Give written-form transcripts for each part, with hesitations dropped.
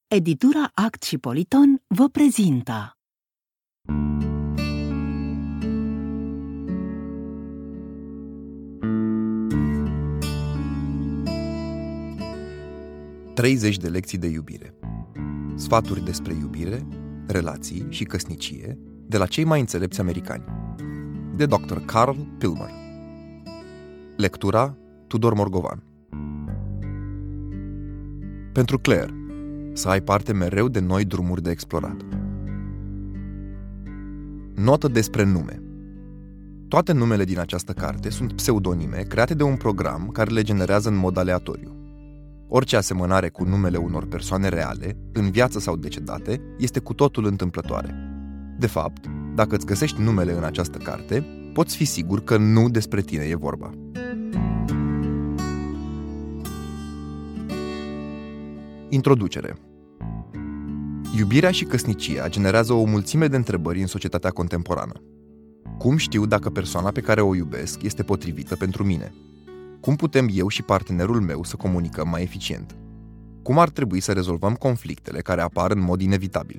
Editura Act și Politon vă prezintă ...30 de lecții de iubire. Sfaturi despre iubire, relații și căsnicie de la cei mai înțelepți americani. De Dr. Carl Pilmer. Lectura Tudor Morgovan. Pentru Claire, să ai parte mereu de noi drumuri de explorat. Notă despre nume. Toate numele din această carte sunt pseudonime create de un program care le generează în mod aleatoriu. Orice asemănare cu numele unor persoane reale, în viață sau decedate, este cu totul întâmplătoare. De fapt, dacă îți găsești numele în această carte, poți fi sigur că nu despre tine e vorba. Introducere. Iubirea și căsnicia generează o mulțime de întrebări în societatea contemporană. Cum știu dacă persoana pe care o iubesc este potrivită pentru mine? Cum putem eu și partenerul meu să comunicăm mai eficient? Cum ar trebui să rezolvăm conflictele care apar în mod inevitabil?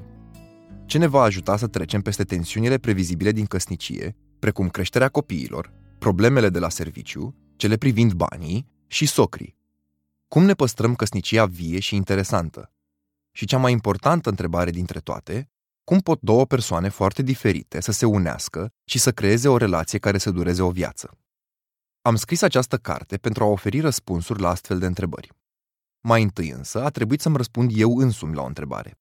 Ce ne va ajuta să trecem peste tensiunile previzibile din căsnicie, precum creșterea copiilor, problemele de la serviciu, cele privind banii și socrii? Cum ne păstrăm căsnicia vie și interesantă? Și cea mai importantă întrebare dintre toate, cum pot două persoane foarte diferite să se unească și să creeze o relație care să dureze o viață? Am scris această carte pentru a oferi răspunsuri la astfel de întrebări. Mai întâi însă a trebuit să-mi răspund eu însumi la o întrebare.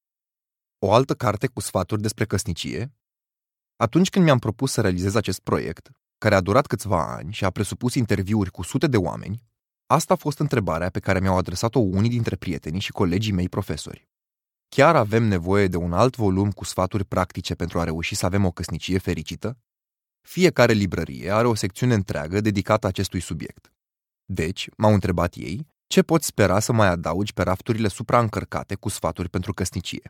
O altă carte cu sfaturi despre căsnicie? Atunci când mi-am propus să realizez acest proiect, care a durat câțiva ani și a presupus interviuri cu sute de oameni, asta a fost întrebarea pe care mi-au adresat-o unii dintre prietenii și colegii mei profesori. Chiar avem nevoie de un alt volum cu sfaturi practice pentru a reuși să avem o căsnicie fericită? Fiecare librărie are o secțiune întreagă dedicată acestui subiect. Deci, m-au întrebat ei, ce poți spera să mai adaugi pe rafturile supraîncărcate cu sfaturi pentru căsnicie?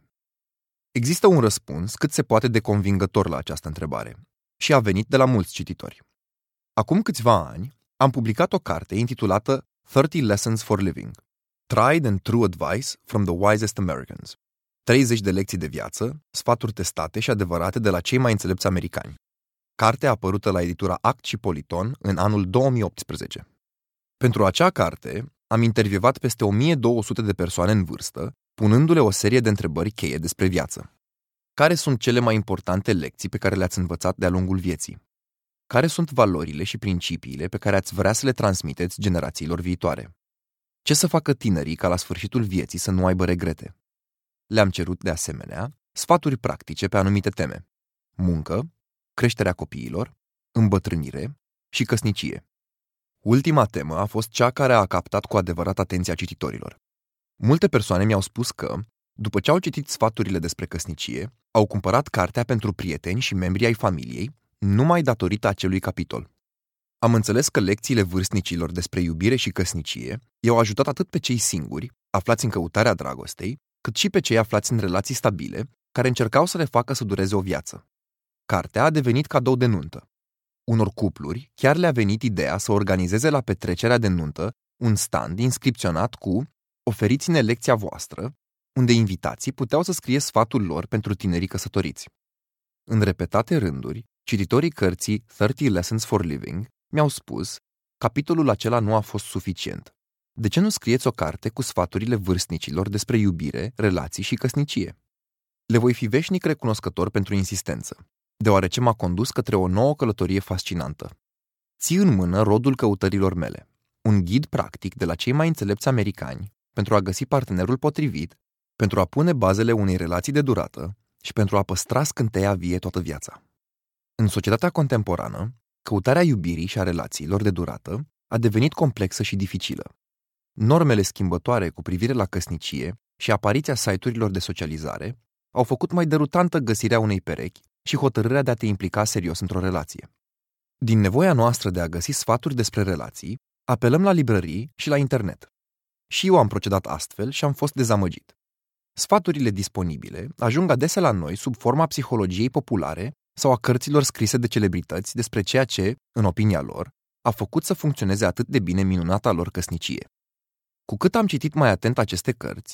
Există un răspuns cât se poate de convingător la această întrebare și a venit de la mulți cititori. Acum câțiva ani, am publicat o carte intitulată 30 Lessons for Living, Tried and True Advice from the Wisest Americans. 30 de lecții de viață, sfaturi testate și adevărate de la cei mai înțelepți americani. Cartea apărută la editura Act și Politon în anul 2018. Pentru acea carte, am intervievat peste 1200 de persoane în vârstă, punându-le o serie de întrebări cheie despre viață. Care sunt cele mai importante lecții pe care le-ați învățat de-a lungul vieții? Care sunt valorile și principiile pe care ați vrea să le transmiteți generațiilor viitoare? Ce să facă tinerii ca la sfârșitul vieții să nu aibă regrete? Le-am cerut, de asemenea, sfaturi practice pe anumite teme: muncă, creșterea copiilor, îmbătrânire și căsnicie. Ultima temă a fost cea care a captat cu adevărat atenția cititorilor. Multe persoane mi-au spus că, după ce au citit sfaturile despre căsnicie, au cumpărat cartea pentru prieteni și membri ai familiei, numai datorită acelui capitol. Am înțeles că lecțiile vârstnicilor despre iubire și căsnicie i-au ajutat atât pe cei singuri, aflați în căutarea dragostei, cât și pe cei aflați în relații stabile, care încercau să le facă să dureze o viață. Cartea a devenit cadou de nuntă. Unor cupluri chiar le-a venit ideea să organizeze la petrecerea de nuntă un stand inscripționat cu "Oferiți-ne lecția voastră", unde invitații puteau să scrie sfatul lor pentru tinerii căsătoriți. În repetate rânduri, cititorii cărții 30 Lessons for Living mi-au spus: capitolul acela nu a fost suficient. De ce nu scrieți o carte cu sfaturile vârstnicilor despre iubire, relații și căsnicie? Le voi fi veșnic recunoscător pentru insistență, deoarece m-a condus către o nouă călătorie fascinantă. Ții în mână rodul căutărilor mele, un ghid practic de la cei mai înțelepți americani pentru a găsi partenerul potrivit, pentru a pune bazele unei relații de durată și pentru a păstra scânteia vie toată viața. În societatea contemporană, căutarea iubirii și a relațiilor de durată a devenit complexă și dificilă. Normele schimbătoare cu privire la căsnicie și apariția site-urilor de socializare au făcut mai derutantă găsirea unei perechi și hotărârea de a te implica serios într-o relație. Din nevoia noastră de a găsi sfaturi despre relații, apelăm la librării și la internet. Și eu am procedat astfel și am fost dezamăgit. Sfaturile disponibile ajung adesea la noi sub forma psihologiei populare sau a cărților scrise de celebrități despre ceea ce, în opinia lor, a făcut să funcționeze atât de bine minunata lor căsnicie. Cu cât am citit mai atent aceste cărți,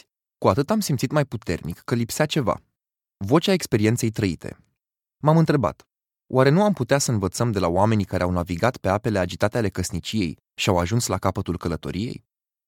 Cu atât am simțit mai puternic că lipsea ceva. Vocea experienței trăite. M-am întrebat, oare nu am putea să învățăm de la oamenii care au navigat pe apele agitate ale căsniciei și au ajuns la capătul călătoriei?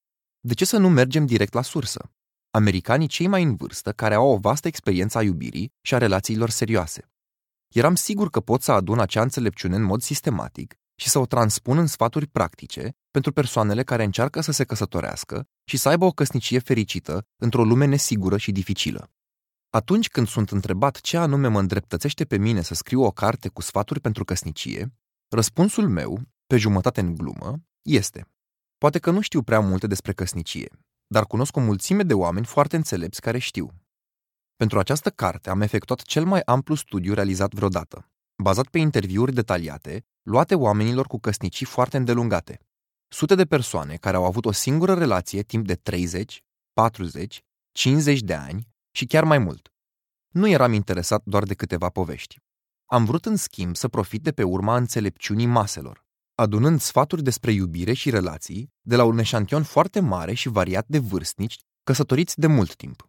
De ce să nu mergem direct la sursă? Americanii cei mai în vârstă, care au o vastă experiență a iubirii și a relațiilor serioase. Eram sigur că pot să adun acea înțelepciune în mod sistematic și să o transpun în sfaturi practice pentru persoanele care încearcă să se căsătorească și să aibă o căsnicie fericită într-o lume nesigură și dificilă. Atunci când sunt întrebat ce anume mă îndreptățește pe mine să scriu o carte cu sfaturi pentru căsnicie, răspunsul meu, pe jumătate în glumă, este: poate că nu știu prea multe despre căsnicie, dar cunosc o mulțime de oameni foarte înțelepți care știu. Pentru această carte am efectuat cel mai amplu studiu realizat vreodată, bazat pe interviuri detaliate, luate oamenilor cu căsnicii foarte îndelungate. Sute de persoane care au avut o singură relație timp de 30, 40, 50 de ani și chiar mai mult. Nu eram interesat doar de câteva povești. Am vrut, în schimb, să profit de pe urma înțelepciunii maselor, adunând sfaturi despre iubire și relații de la un eșantion foarte mare și variat de vârstnici căsătoriți de mult timp.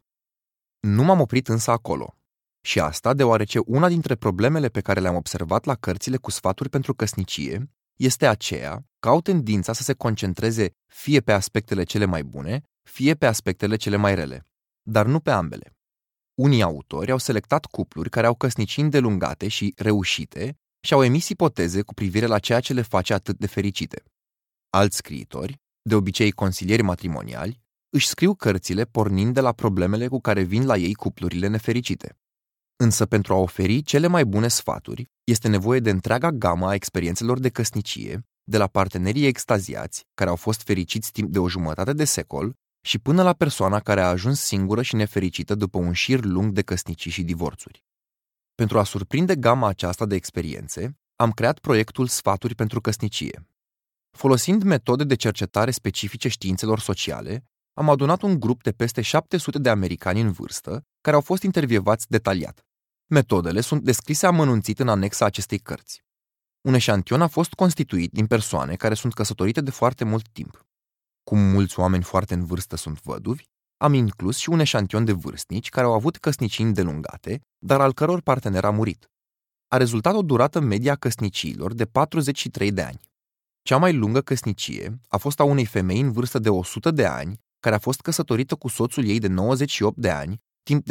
Nu m-am oprit însă acolo. Și asta deoarece una dintre problemele pe care le-am observat la cărțile cu sfaturi pentru căsnicie este aceea că au tendința să se concentreze fie pe aspectele cele mai bune, fie pe aspectele cele mai rele, dar nu pe ambele. Unii autori au selectat cupluri care au căsnicii îndelungate și reușite și au emis ipoteze cu privire la ceea ce le face atât de fericite. Alți scriitori, de obicei consilieri matrimoniali, își scriu cărțile pornind de la problemele cu care vin la ei cuplurile nefericite. Însă pentru a oferi cele mai bune sfaturi, este nevoie de întreaga gamă a experiențelor de căsnicie, de la partenerii extaziați, care au fost fericiți timp de o jumătate de secol, și până la persoana care a ajuns singură și nefericită după un șir lung de căsnicii și divorțuri. Pentru a surprinde gama aceasta de experiențe, am creat proiectul Sfaturi pentru căsnicie. Folosind metode de cercetare specifice științelor sociale, am adunat un grup de peste 700 de americani în vârstă care au fost intervievați detaliat. Metodele sunt descrise amănunțit în anexa acestei cărți. Un eșantion a fost constituit din persoane care sunt căsătorite de foarte mult timp. Cum mulți oameni foarte în vârstă sunt văduvi, am inclus și un eșantion de vârstnici care au avut căsnicii îndelungate, dar al căror partener a murit. A rezultat o durată medie a căsniciilor de 43 de ani. Cea mai lungă căsnicie a fost a unei femei în vârstă de 100 de ani, care a fost căsătorită cu soțul ei de 98 de ani, timp de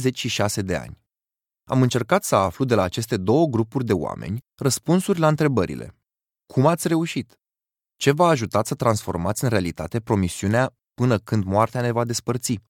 76 de ani. Am încercat să aflu de la aceste două grupuri de oameni răspunsuri la întrebările: cum ați reușit? Ce v-a ajutat să transformați în realitate promisiunea până când moartea ne va despărți?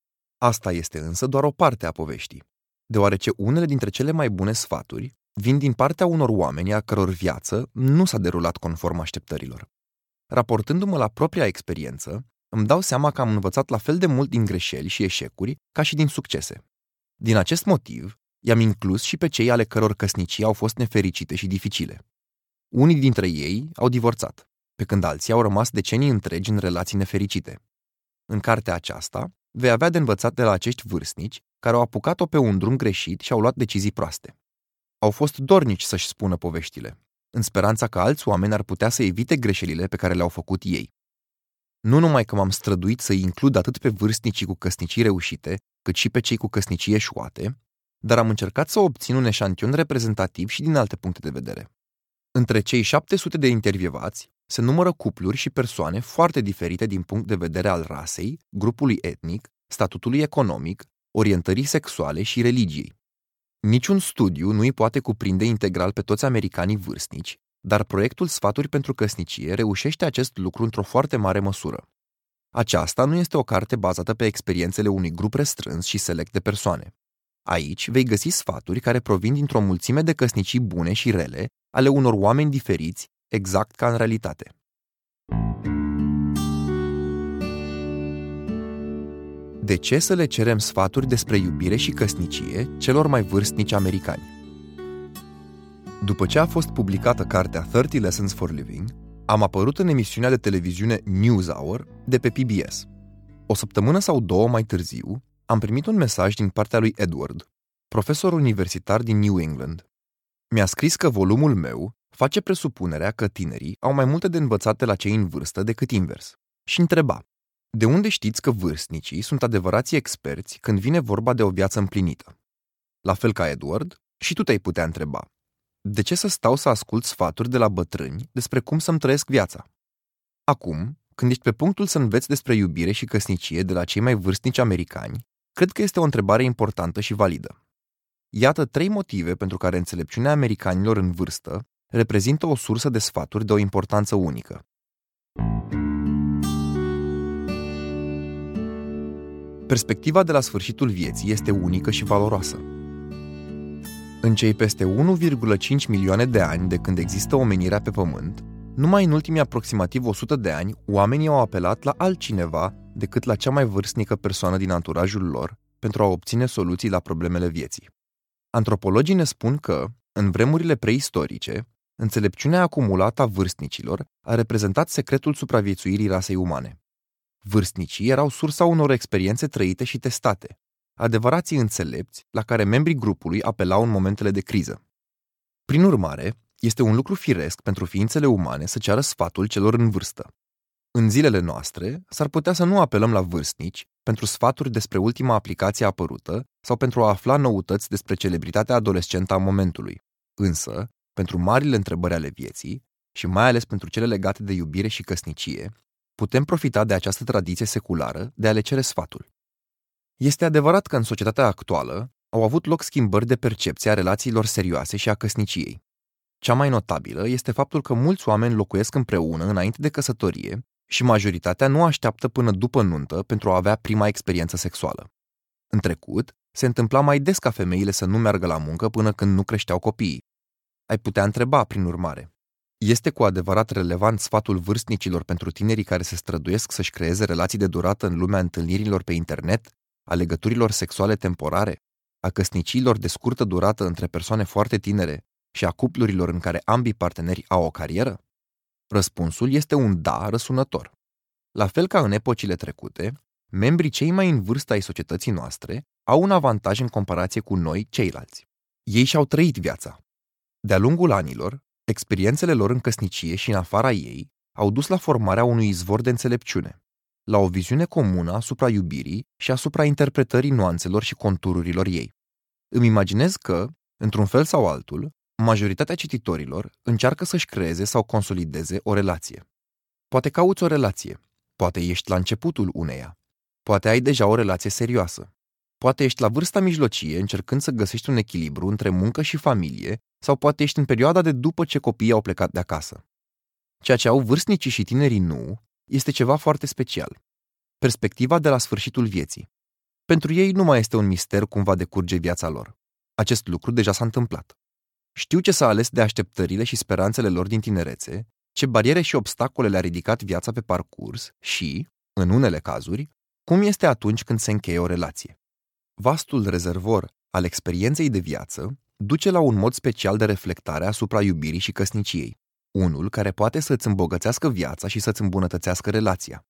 Asta este însă doar o parte a poveștii, deoarece unele dintre cele mai bune sfaturi vin din partea unor oameni a căror viață nu s-a derulat conform așteptărilor. Raportându-mă la propria experiență, îmi dau seama că am învățat la fel de mult din greșeli și eșecuri ca și din succese. Din acest motiv, i-am inclus și pe cei ale căror căsnicii au fost nefericite și dificile. Unii dintre ei au divorțat, pe când alții au rămas decenii întregi în relații nefericite. În cartea aceasta, vei avea de învățat de la acești vârstnici care au apucat-o pe un drum greșit și au luat decizii proaste. Au fost dornici să-și spună poveștile, în speranța că alți oameni ar putea să evite greșelile pe care le-au făcut ei. Nu numai că m-am străduit să-i includ atât pe vârstnicii cu căsnicii reușite, cât și pe cei cu căsnicii eșuate, dar am încercat să obțin un eșantion reprezentativ și din alte puncte de vedere. Între cei 700 de intervievați se numără cupluri și persoane foarte diferite din punct de vedere al rasei, grupului etnic, statutului economic, orientării sexuale și religiei. Niciun studiu nu îi poate cuprinde integral pe toți americanii vârstnici, dar proiectul Sfaturi pentru căsnicie reușește acest lucru într-o foarte mare măsură. Aceasta nu este o carte bazată pe experiențele unui grup restrâns și select de persoane. Aici vei găsi sfaturi care provin dintr-o mulțime de căsnicii bune și rele ale unor oameni diferiți, exact ca în realitate. De ce să le cerem sfaturi despre iubire și căsnicie celor mai vârstnici americani? După ce a fost publicată cartea 30 Lessons for Living, am apărut în emisiunea de televiziune NewsHour de pe PBS. O săptămână sau două mai târziu, am primit un mesaj din partea lui Edward, profesor universitar din New England. Mi-a scris că volumul meu face presupunerea că tinerii au mai multe de învățat de la cei în vârstă decât invers și întreba: De unde știți că vârstnicii sunt adevărații experți când vine vorba de o viață împlinită? La fel ca Edward, și tu te-ai putea întreba: de ce să stau să ascult sfaturi de la bătrâni despre cum să-mi trăiesc viața? Acum, când ești pe punctul să înveți despre iubire și căsnicie de la cei mai vârstnici americani, cred că este o întrebare importantă și validă. Iată 3 motive pentru care înțelepciunea americanilor în vârstă reprezintă o sursă de sfaturi de o importanță unică. Perspectiva de la sfârșitul vieții este unică și valoroasă. În cei peste 1,5 milioane de ani de când există omenirea pe pământ, numai în ultimii aproximativ 100 de ani, oamenii au apelat la altcineva decât la cea mai vârstnică persoană din anturajul lor pentru a obține soluții la problemele vieții. Antropologii ne spun că, în vremurile preistorice, înțelepciunea acumulată a vârstnicilor a reprezentat secretul supraviețuirii rasei umane. Vârstnicii erau sursa unor experiențe trăite și testate, adevărații înțelepți la care membrii grupului apelau în momentele de criză. Prin urmare, este un lucru firesc pentru ființele umane să ceară sfatul celor în vârstă. În zilele noastre, s-ar putea să nu apelăm la vârstnici pentru sfaturi despre ultima aplicație apărută sau pentru a afla noutăți despre celebritatea adolescentă a momentului. Însă, pentru marile întrebări ale vieții, și mai ales pentru cele legate de iubire și căsnicie, putem profita de această tradiție seculară de a le cere sfatul. Este adevărat că în societatea actuală au avut loc schimbări de percepție a relațiilor serioase și a căsniciei. Cea mai notabilă este faptul că mulți oameni locuiesc împreună înainte de căsătorie și majoritatea nu așteaptă până după nuntă pentru a avea prima experiență sexuală. În trecut, se întâmpla mai des ca femeile să nu meargă la muncă până când nu creșteau copiii. Ai putea întreba, prin urmare: este cu adevărat relevant sfatul vârstnicilor pentru tinerii care se străduiesc să-și creeze relații de durată în lumea întâlnirilor pe internet, a legăturilor sexuale temporare, a căsniciilor de scurtă durată între persoane foarte tinere și a cuplurilor în care ambii parteneri au o carieră? Răspunsul este un da răsunător. La fel ca în epocile trecute, membrii cei mai în vârstă ai societății noastre au un avantaj în comparație cu noi, ceilalți. Ei și-au trăit viața. De-a lungul anilor, experiențele lor în căsnicie și în afara ei au dus la formarea unui izvor de înțelepciune, la o viziune comună asupra iubirii și asupra interpretării nuanțelor și contururilor ei. Îmi imaginez că, într-un fel sau altul, majoritatea cititorilor încearcă să-și creeze sau consolideze o relație. Poate cauți o relație, poate ești la începutul uneia, poate ai deja o relație serioasă, poate ești la vârsta mijlocie încercând să găsești un echilibru între muncă și familie, sau poate ești în perioada de după ce copiii au plecat de acasă. Ceea ce au vârstnicii și tinerii nu, este ceva foarte special. Perspectiva de la sfârșitul vieții. Pentru ei nu mai este un mister cum va decurge viața lor. Acest lucru deja s-a întâmplat. Știu ce s-a ales de așteptările și speranțele lor din tinerețe, ce bariere și obstacole le-a ridicat viața pe parcurs și, în unele cazuri, cum este atunci când se încheie o relație. Vastul rezervor al experienței de viață duce la un mod special de reflectare asupra iubirii și căsniciei, unul care poate să-ți îmbogățească viața și să-ți îmbunătățească relația.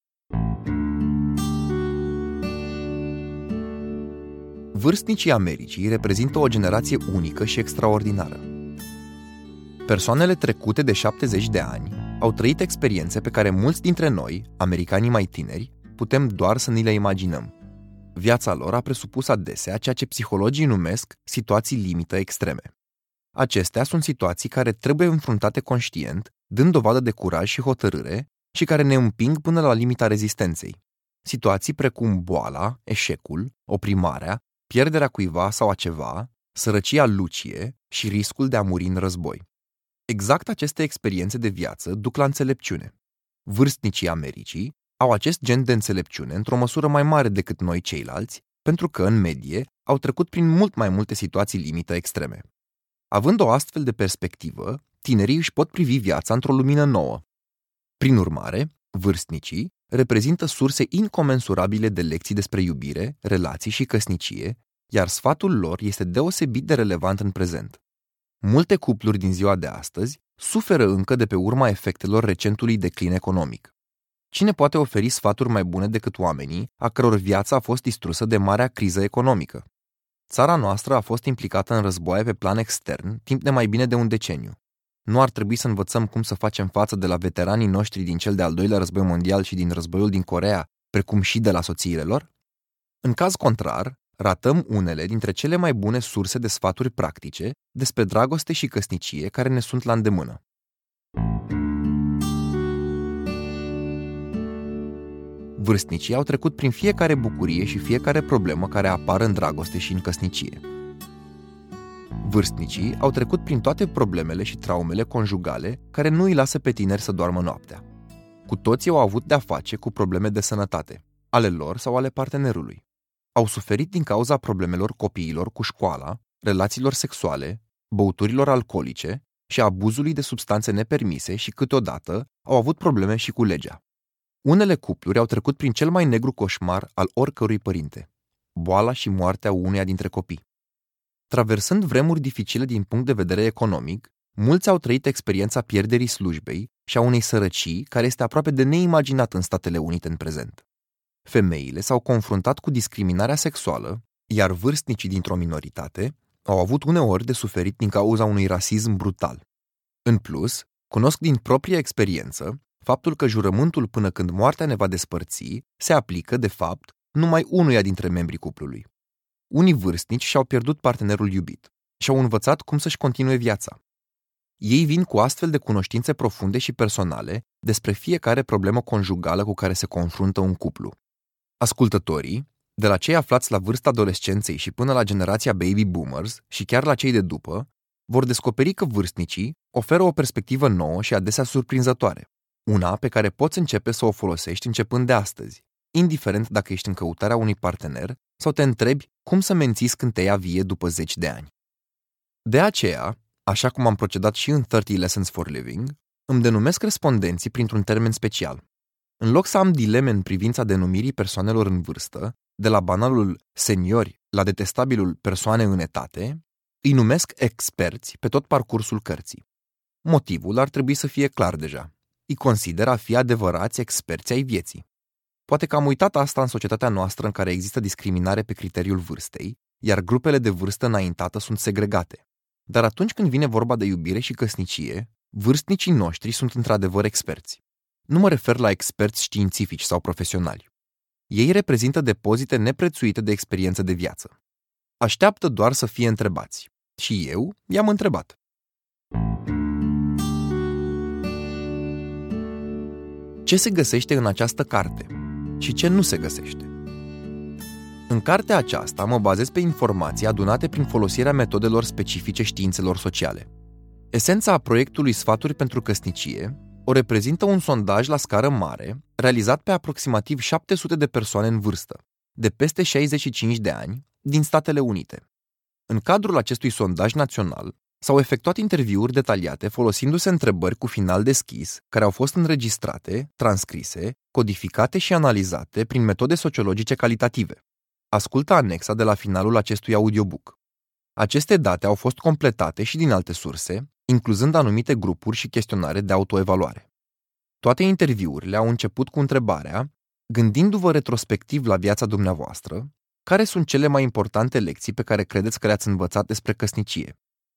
Vârstnicii Americii reprezintă o generație unică și extraordinară. Persoanele trecute de 70 de ani au trăit experiențe pe care mulți dintre noi, americanii mai tineri, putem doar să ni le imaginăm. Viața lor a presupus adesea ceea ce psihologii numesc situații limită extreme. Acestea sunt situații care trebuie înfruntate conștient, dând dovadă de curaj și hotărâre și care ne împing până la limita rezistenței. Situații precum boala, eșecul, oprimarea, pierderea cuiva sau a ceva, sărăcia lucie și riscul de a muri în război. Exact aceste experiențe de viață duc la înțelepciune. Vârstnicii Americii au acest gen de înțelepciune într-o măsură mai mare decât noi ceilalți, pentru că, în medie, au trecut prin mult mai multe situații limită extreme. Având o astfel de perspectivă, tinerii își pot privi viața într-o lumină nouă. Prin urmare, vârstnicii reprezintă surse incomensurabile de lecții despre iubire, relații și căsnicie, iar sfatul lor este deosebit de relevant în prezent. Multe cupluri din ziua de astăzi suferă încă de pe urma efectelor recentului declin economic. Cine poate oferi sfaturi mai bune decât oamenii a căror viața a fost distrusă de marea criză economică? Țara noastră a fost implicată în războaie pe plan extern timp de mai bine de un deceniu. Nu ar trebui să învățăm cum să facem față de la veteranii noștri din cel de-al doilea război mondial și din războiul din Coreea precum și de la soțiile lor? În caz contrar, ratăm unele dintre cele mai bune surse de sfaturi practice despre dragoste și căsnicie care ne sunt la îndemână. Vârstnicii au trecut prin fiecare bucurie și fiecare problemă care apare în dragoste și în căsnicie. Vârstnicii au trecut prin toate problemele și traumele conjugale care nu îi lasă pe tineri să doarmă noaptea. Cu toții au avut de-a face cu probleme de sănătate, ale lor sau ale partenerului. Au suferit din cauza problemelor copiilor cu școala, relațiilor sexuale, băuturilor alcoolice și abuzului de substanțe nepermise și câteodată au avut probleme și cu legea. Unele cupluri au trecut prin cel mai negru coșmar al oricărui părinte, boala și moartea uneia dintre copii. Traversând vremuri dificile din punct de vedere economic, mulți au trăit experiența pierderii slujbei și a unei sărăcii care este aproape de neimaginat în Statele Unite în prezent. Femeile s-au confruntat cu discriminarea sexuală, iar vârstnicii dintr-o minoritate au avut uneori de suferit din cauza unui rasism brutal. În plus, cunosc din proprie experiență faptul că jurământul până când moartea ne va despărți se aplică, de fapt, numai unuia dintre membrii cuplului. Unii vârstnici și-au pierdut partenerul iubit și au învățat cum să-și continue viața. Ei vin cu astfel de cunoștințe profunde și personale despre fiecare problemă conjugală cu care se confruntă un cuplu. Ascultătorii, de la cei aflați la vârsta adolescenței și până la generația baby boomers și chiar la cei de după, vor descoperi că vârstnicii oferă o perspectivă nouă și adesea surprinzătoare, una pe care poți începe să o folosești începând de astăzi, indiferent dacă ești în căutarea unui partener sau te întrebi cum să menții scânteia vie după 10 de ani. De aceea, așa cum am procedat și în 30 Lessons for Living, îmi denumesc respondenții printr-un termen special. În loc să am dileme în privința denumirii persoanelor în vârstă, de la banalul seniori la detestabilul persoane în etate, îi numesc experți pe tot parcursul cărții. Motivul ar trebui să fie clar deja. Îi consider a fi adevărați experți ai vieții. Poate că am uitat asta în societatea noastră în care există discriminare pe criteriul vârstei, iar grupele de vârstă înaintată sunt segregate. Dar atunci când vine vorba de iubire și căsnicie, vârstnicii noștri sunt într-adevăr experți. Nu mă refer la experți științifici sau profesionali. Ei reprezintă depozite neprețuite de experiență de viață. Așteaptă doar să fie întrebați. Și eu i-am întrebat. Ce se găsește în această carte și ce nu se găsește? În cartea aceasta mă bazez pe informații adunate prin folosirea metodelor specifice științelor sociale. Esența proiectului Sfaturi pentru căsnicie o reprezintă un sondaj la scară mare, realizat pe aproximativ 700 de persoane în vârstă, de peste 65 de ani, din Statele Unite. În cadrul acestui sondaj național, s-au efectuat interviuri detaliate folosindu-se întrebări cu final deschis, care au fost înregistrate, transcrise, codificate și analizate prin metode sociologice calitative. Ascultă anexa de la finalul acestui audiobook. Aceste date au fost completate și din alte surse, incluzând anumite grupuri și chestionare de autoevaluare. Toate interviurile au început cu întrebarea: gândindu-vă retrospectiv la viața dumneavoastră, care sunt cele mai importante lecții pe care credeți că le-ați învățat despre căsnicie?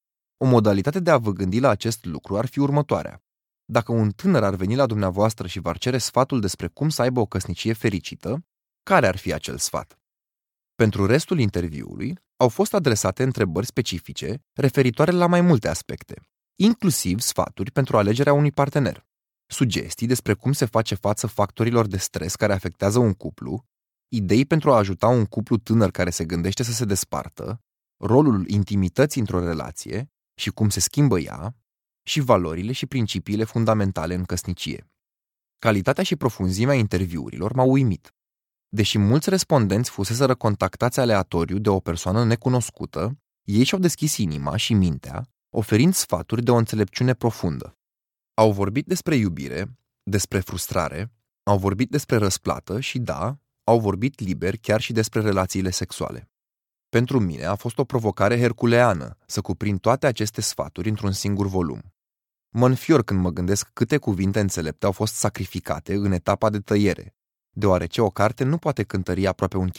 O modalitate de a vă gândi la acest lucru ar fi următoarea. Dacă un tânăr ar veni la dumneavoastră și v-ar cere sfatul despre cum să aibă o căsnicie fericită, care ar fi acel sfat? Pentru restul interviului au fost adresate întrebări specifice referitoare la mai multe aspecte, inclusiv sfaturi pentru alegerea unui partener, sugestii despre cum se face față factorilor de stres care afectează un cuplu, idei pentru a ajuta un cuplu tânăr care se gândește să se despartă, rolul intimității într-o relație și cum se schimbă ea, și valorile și principiile fundamentale în căsnicie. Calitatea și profunzimea interviurilor m-au uimit. Deși mulți respondenți fuseseră contactați aleatoriu de o persoană necunoscută, ei și-au deschis inima și mintea, oferind sfaturi de o înțelepciune profundă. Au vorbit despre iubire, despre frustrare, au vorbit despre răsplată și, da, au vorbit liber chiar și despre relațiile sexuale. Pentru mine a fost o provocare herculeană să cuprind toate aceste sfaturi într-un singur volum. Mă înfior când mă gândesc câte cuvinte înțelepte au fost sacrificate în etapa de tăiere, deoarece o carte nu poate cântări aproape 1,5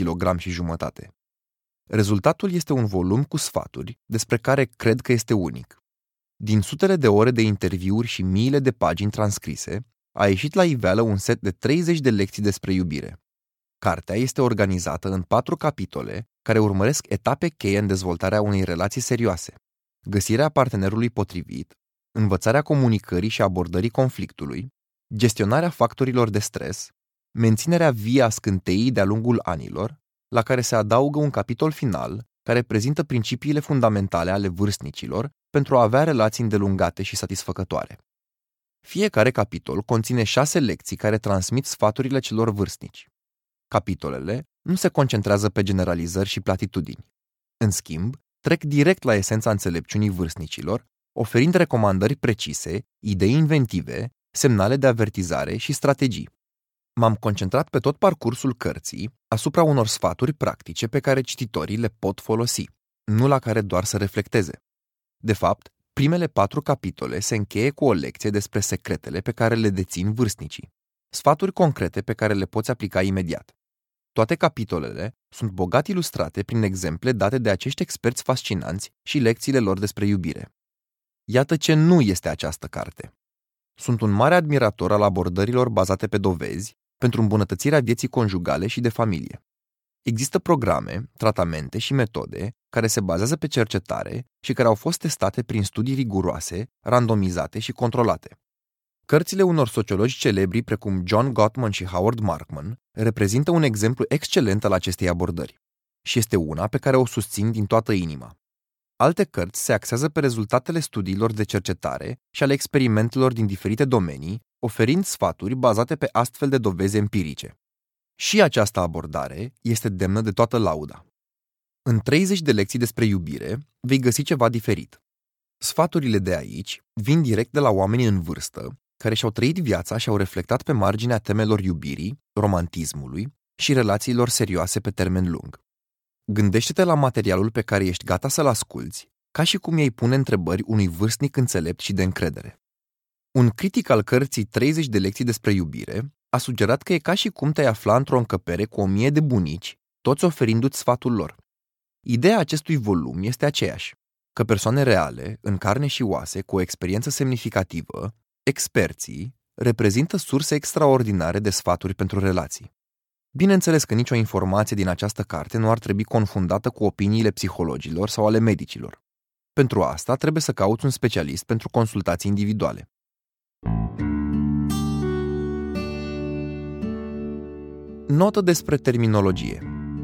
kg. Rezultatul este un volum cu sfaturi despre care cred că este unic. Din sutele de ore de interviuri și miile de pagini transcrise, a ieșit la iveală un set de 30 de lecții despre iubire. Cartea este organizată în 4 capitole care urmăresc etape cheie în dezvoltarea unei relații serioase: găsirea partenerului potrivit, învățarea comunicării și abordării conflictului, gestionarea factorilor de stres, menținerea vie a scânteii de-a lungul anilor, la care se adaugă un capitol final care prezintă principiile fundamentale ale vârstnicilor pentru a avea relații îndelungate și satisfăcătoare. Fiecare capitol conține 6 lecții care transmit sfaturile celor vârstnici. Capitolele nu se concentrează pe generalizări și platitudini. În schimb, trec direct la esența înțelepciunii vârstnicilor, oferind recomandări precise, idei inventive, semnale de avertizare și strategii. M-am concentrat pe tot parcursul cărții asupra unor sfaturi practice pe care cititorii le pot folosi, nu la care doar să reflecteze. De fapt, primele 4 capitole se încheie cu o lecție despre secretele pe care le dețin vârstnicii, sfaturi concrete pe care le poți aplica imediat. Toate capitolele sunt bogat ilustrate prin exemple date de acești experți fascinanți și lecțiile lor despre iubire. Iată ce nu este această carte. Sunt un mare admirator al abordărilor bazate pe dovezi pentru îmbunătățirea vieții conjugale și de familie. Există programe, tratamente și metode care se bazează pe cercetare și care au fost testate prin studii riguroase, randomizate și controlate. Cărțile unor sociologi celebri precum John Gottman și Howard Markman reprezintă un exemplu excelent al acestei abordări și este una pe care o susțin din toată inima. Alte cărți se axează pe rezultatele studiilor de cercetare și ale experimentelor din diferite domenii, oferind sfaturi bazate pe astfel de dovezi empirice. Și această abordare este demnă de toată lauda. În 30 de lecții despre iubire vei găsi ceva diferit. Sfaturile de aici vin direct de la oamenii în vârstă, care și-au trăit viața și au reflectat pe marginea temelor iubirii, romantismului și relațiilor serioase pe termen lung. Gândește-te la materialul pe care ești gata să-l asculți, ca și cum i-ai pune întrebări unui vârstnic înțelept și de încredere. Un critic al cărții 30 de lecții despre iubire a sugerat că e ca și cum te-ai afla într-o încăpere cu 1000 de bunici, toți oferindu-ți sfatul lor. Ideea acestui volum este aceeași, că persoane reale, în carne și oase, cu o experiență semnificativă, experții, reprezintă surse extraordinare de sfaturi pentru relații. Bineînțeles că nicio informație din această carte nu ar trebui confundată cu opiniile psihologilor sau ale medicilor. Pentru asta trebuie să cauți un specialist pentru consultații individuale. Notă despre terminologie.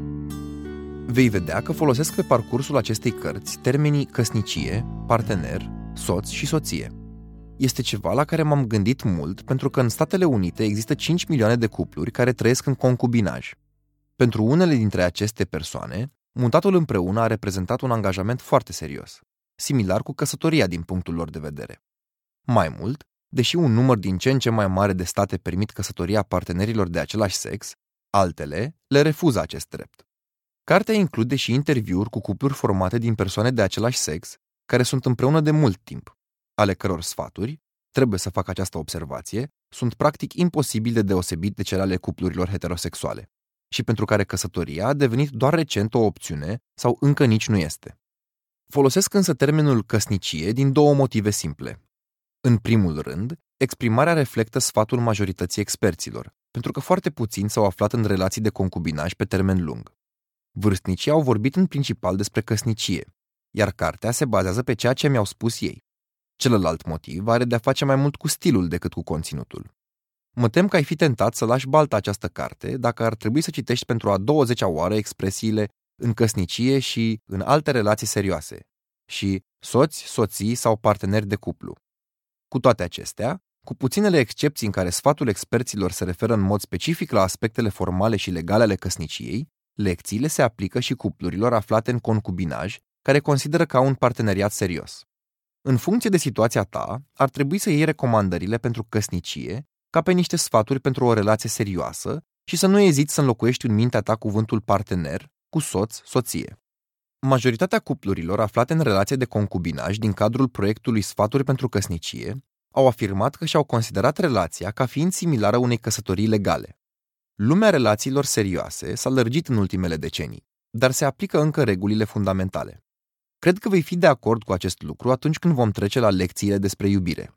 Vei vedea că folosesc pe parcursul acestei cărți termenii căsnicie, partener, soț și soție. Este ceva la care m-am gândit mult pentru că în Statele Unite există 5 milioane de cupluri care trăiesc în concubinaj. Pentru unele dintre aceste persoane, mutatul împreună a reprezentat un angajament foarte serios, similar cu căsătoria din punctul lor de vedere. Mai mult, deși un număr din ce în ce mai mare de state permit căsătoria partenerilor de același sex, altele le refuză acest drept. Cartea include și interviuri cu cupluri formate din persoane de același sex care sunt împreună de mult timp, ale căror sfaturi, trebuie să fac această observație, sunt practic imposibil de deosebit de cele ale cuplurilor heterosexuale și pentru care căsătoria a devenit doar recent o opțiune sau încă nici nu este. Folosesc însă termenul căsnicie din 2 motive simple. În primul rând, exprimarea reflectă sfatul majorității experților, pentru că foarte puțini s-au aflat în relații de concubinaj pe termen lung. Vârstnicii au vorbit în principal despre căsnicie, iar cartea se bazează pe ceea ce mi-au spus ei. Celălalt motiv are de-a face mai mult cu stilul decât cu conținutul. Mă tem că ai fi tentat să lași baltă această carte dacă ar trebui să citești pentru a 20-a oară expresiile în căsnicie și în alte relații serioase și soți, soții sau parteneri de cuplu. Cu toate acestea, cu puținele excepții în care sfatul experților se referă în mod specific la aspectele formale și legale ale căsniciei, lecțiile se aplică și cuplurilor aflate în concubinaj, care consideră ca un parteneriat serios. În funcție de situația ta, ar trebui să iei recomandările pentru căsnicie ca pe niște sfaturi pentru o relație serioasă și să nu eziți să înlocuiești în mintea ta cuvântul partener cu soț, soție. Majoritatea cuplurilor aflate în relație de concubinaj din cadrul proiectului Sfaturi pentru căsnicie au afirmat că și-au considerat relația ca fiind similară unei căsătorii legale. Lumea relațiilor serioase s-a lărgit în ultimele decenii, dar se aplică încă regulile fundamentale. Cred că vei fi de acord cu acest lucru atunci când vom trece la lecțiile despre iubire.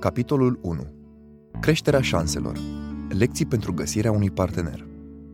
Capitolul 1. Creșterea șanselor. Lecții pentru găsirea unui partener.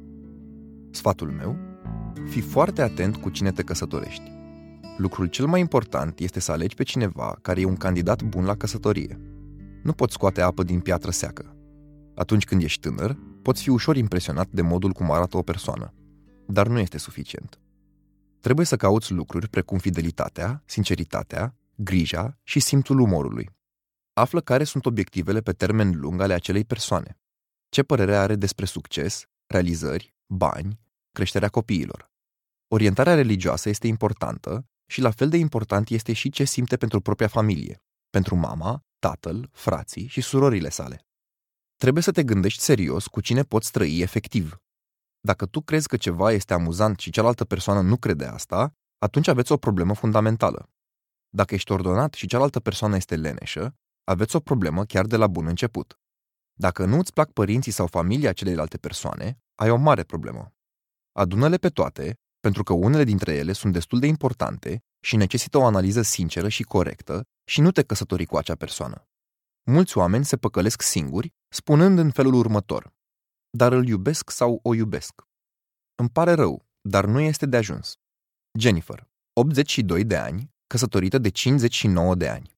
Sfatul meu? Fii foarte atent cu cine te căsătorești. Lucrul cel mai important este să alegi pe cineva care e un candidat bun la căsătorie. Nu poți scoate apă din piatră seacă. Atunci când ești tânăr, poți fi ușor impresionat de modul cum arată o persoană. Dar nu este suficient. Trebuie să cauți lucruri precum fidelitatea, sinceritatea, grija și simțul umorului. Află care sunt obiectivele pe termen lung ale acelei persoane. Ce părere are despre succes, realizări, bani, creșterea copiilor. Orientarea religioasă este importantă și la fel de important este și ce simte pentru propria familie, pentru mama, tatăl, frații și surorile sale. Trebuie să te gândești serios cu cine poți trăi efectiv. Dacă tu crezi că ceva este amuzant și cealaltă persoană nu crede asta, atunci aveți o problemă fundamentală. Dacă ești ordonat și cealaltă persoană este leneșă, aveți o problemă chiar de la bun început. Dacă nu îți plac părinții sau familia celeilalte persoane, ai o mare problemă. Adună-le pe toate, pentru că unele dintre ele sunt destul de importante și necesită o analiză sinceră și corectă și nu te căsători cu acea persoană. Mulți oameni se păcălesc singuri, spunând în felul următor: dar îl iubesc sau o iubesc. Îmi pare rău, dar nu este de ajuns. Jennifer, 82 de ani, căsătorită de 59 de ani.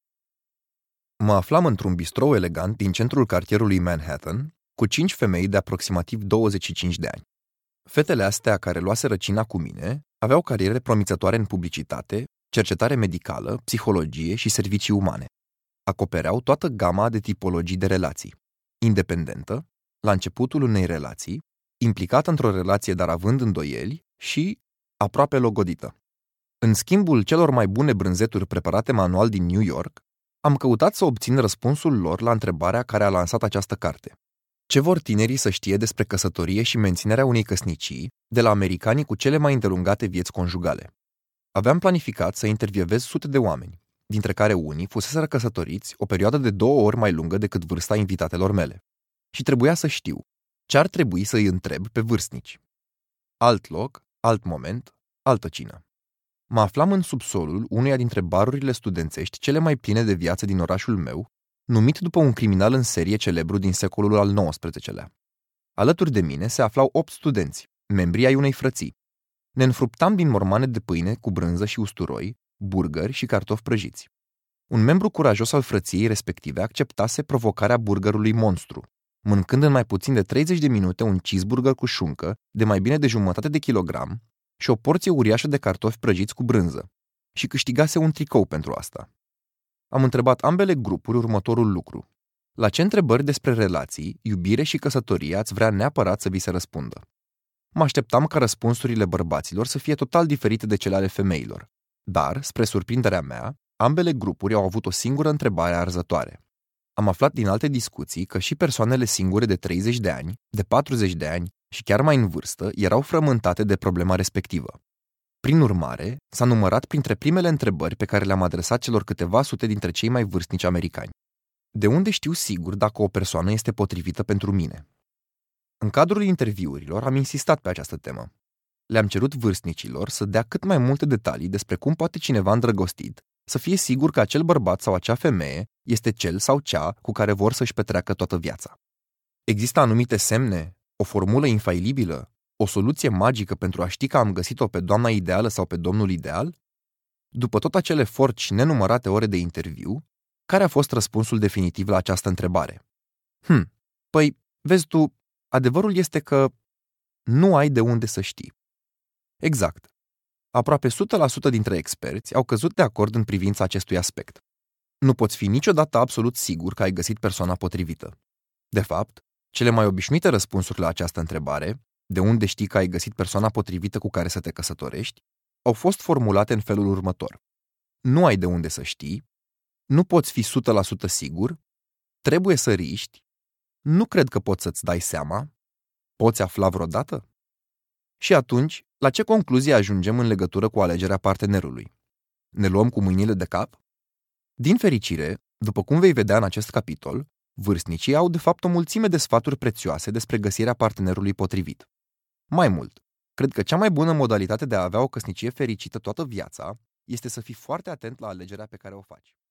Mă aflam într-un bistrou elegant din centrul cartierului Manhattan, cu 5 femei de aproximativ 25 de ani. Fetele astea care luaseră cina cu mine aveau cariere promițătoare în publicitate, cercetare medicală, psihologie și servicii umane. Acopereau toată gama de tipologii de relații. Independentă, la începutul unei relații, implicată într-o relație dar având îndoieli și aproape logodită. În schimbul celor mai bune brânzeturi preparate manual din New York, am căutat să obțin răspunsul lor la întrebarea care a lansat această carte. Ce vor tinerii să știe despre căsătorie și menținerea unei căsnicii de la americanii cu cele mai îndelungate vieți conjugale? Aveam planificat să intervievez sute de oameni, dintre care unii fuseseră căsătoriți o perioadă de 2 ori mai lungă decât vârsta invitatelor mele. Și trebuia să știu ce ar trebui să îi întreb pe vârstnici. Alt loc, alt moment, altă cină. Mă aflam în subsolul uneia dintre barurile studențești cele mai pline de viață din orașul meu, numit după un criminal în serie celebru din secolul al XIX-lea. Alături de mine se aflau 8 studenți, membri ai unei frății. Ne înfruptam din mormane de pâine cu brânză și usturoi, burgeri și cartofi prăjiți. Un membru curajos al frăției respective acceptase provocarea burgerului monstru, mâncând în mai puțin de 30 de minute un cheeseburger cu șuncă de mai bine de jumătate de kilogram și o porție uriașă de cartofi prăjiți cu brânză, și câștigase un tricou pentru asta. Am întrebat ambele grupuri următorul lucru: la ce întrebări despre relații, iubire și căsătorie ați vrea neapărat să vi se răspundă? Mă așteptam ca răspunsurile bărbaților să fie total diferite de cele ale femeilor, dar, spre surprinderea mea, ambele grupuri au avut o singură întrebare arzătoare. Am aflat din alte discuții că și persoanele singure de 30 de ani, de 40 de ani și chiar mai în vârstă erau frământate de problema respectivă. Prin urmare, s-a numărat printre primele întrebări pe care le-am adresat celor câteva sute dintre cei mai vârstnici americani. De unde știu sigur dacă o persoană este potrivită pentru mine? În cadrul interviurilor am insistat pe această temă. Le-am cerut vârstnicilor să dea cât mai multe detalii despre cum poate cineva îndrăgostit să fie sigur că acel bărbat sau acea femeie este cel sau cea cu care vor să-și petreacă toată viața. Există anumite semne, o formulă infailibilă, o soluție magică pentru a ști că am găsit-o pe doamna ideală sau pe domnul ideal? După tot acel efort și nenumărate ore de interviu, care a fost răspunsul definitiv la această întrebare? Păi, vezi tu, adevărul este că nu ai de unde să știi. Exact. Aproape 100% dintre experți au căzut de acord în privința acestui aspect. Nu poți fi niciodată absolut sigur că ai găsit persoana potrivită. De fapt, cele mai obișnuite răspunsuri la această întrebare, de unde știi că ai găsit persoana potrivită cu care să te căsătorești, au fost formulate în felul următor: nu ai de unde să știi, nu poți fi 100% sigur, trebuie să riști, nu cred că poți să-ți dai seama, poți afla vreodată? Și atunci, la ce concluzie ajungem în legătură cu alegerea partenerului? Ne luăm cu mâinile de cap? Din fericire, după cum vei vedea în acest capitol, vârstnicii au de fapt o mulțime de sfaturi prețioase despre găsirea partenerului potrivit. Mai mult, cred că cea mai bună modalitate de a avea o căsnicie fericită toată viața este să fii foarte atent la alegerea pe care o faci.